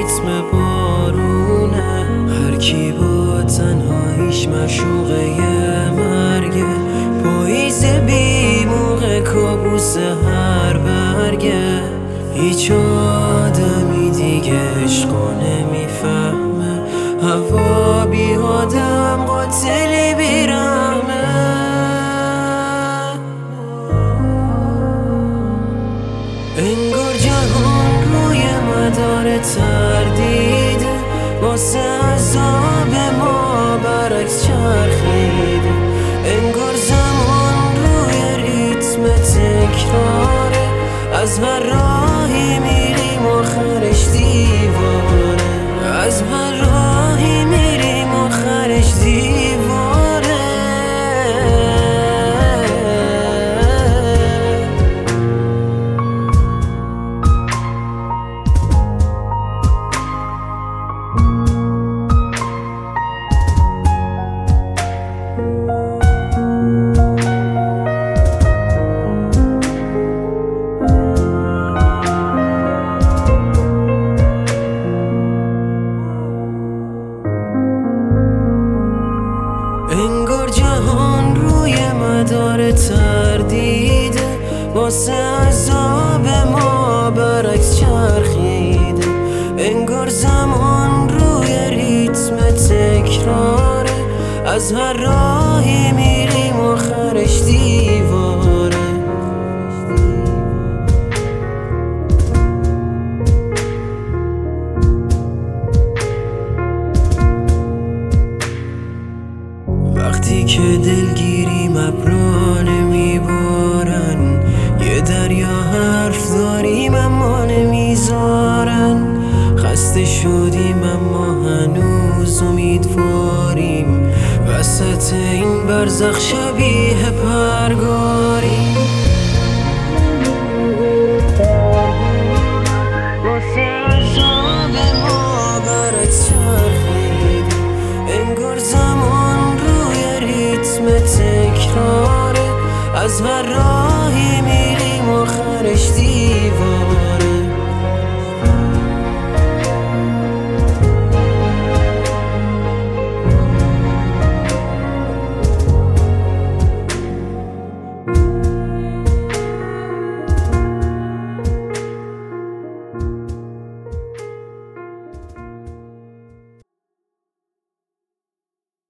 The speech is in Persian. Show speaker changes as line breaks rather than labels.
ریتم بارونه. هر کی با تنهاییش مشوقه مرگه. پاییز بی موقع کابوس هر برگه. هیچ آدمی دیگه عشقو نمیفهمه. هوا بی آدم قاتلی بی رحمه. انگار جهان روی مدار تردیده. واسه عذاب ما برعکس چرخیده. انگار زمان روی ریتم تکراره. از هر راهی میریم آخرش دیواره. از هر راهی میریم آخرش دیواره. انگار جهان روی مدار تردیده. واسه عذاب ما برعکس چرخیده. انگار زمان روی ریتم تکراره. از هر راهی میریم آخرش دیواره. وقتی که دلگیریم ابرا نمیبارن. یه دریا حرف داریم اما نمیذارن. خسته شدیم اما هنوز امیدواریم. وسط این برزخ شبیه پرگاریم.